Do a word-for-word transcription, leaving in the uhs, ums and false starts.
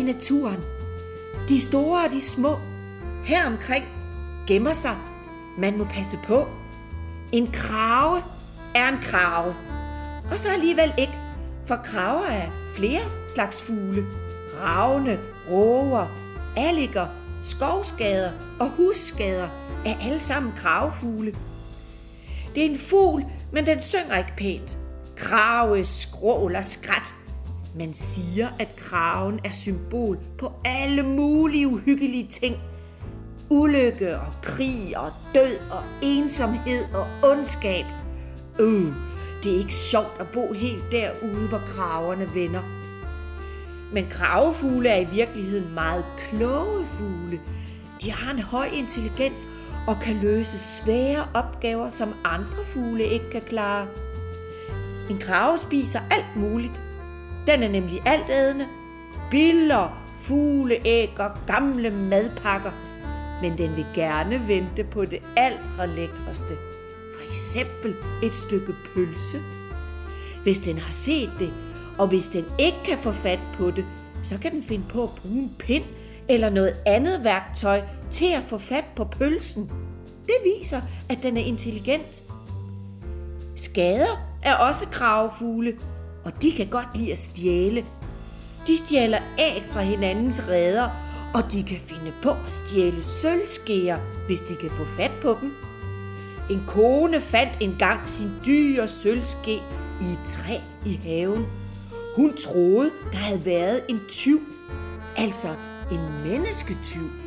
i naturen. De store og de små her omkring gemmer sig. Man må passe på. En krage er en krage. Og så alligevel ikke, for krager er flere slags fugle. Ravne, råger, alliger, skovskader og husskader er alle sammen kragefugle. Det er en fugl, men den synger ikke pænt. Krage, skrål og skrat. Man siger, at kragen er symbol på alle mulige uhyggelige ting. Ulykke og krig og død og ensomhed og ondskab. Øh, det er ikke sjovt at bo helt derude, hvor kragerne vender. Men kragefugle er i virkeligheden meget kloge fugle. De har en høj intelligens og kan løse svære opgaver, som andre fugle ikke kan klare. En krage spiser alt muligt. Den er nemlig altædende. Biller, fugleæg og gamle madpakker. Men den vil gerne vente på det allerlækreste. For eksempel et stykke pølse. Hvis den har set det, og hvis den ikke kan få fat på det, så kan den finde på at bruge en pind eller noget andet værktøj til at få fat på pølsen. Det viser, at den er intelligent. Skader er også kragefugle, og de kan godt lide at stjæle. De stjæler æg fra hinandens reder, og de kan finde på at stjæle sølvskeer, hvis de kan få fat på dem. En kone fandt engang sin dyre sølvske i et træ i haven. Hun troede, der havde været en tyv, altså en mennesketyv,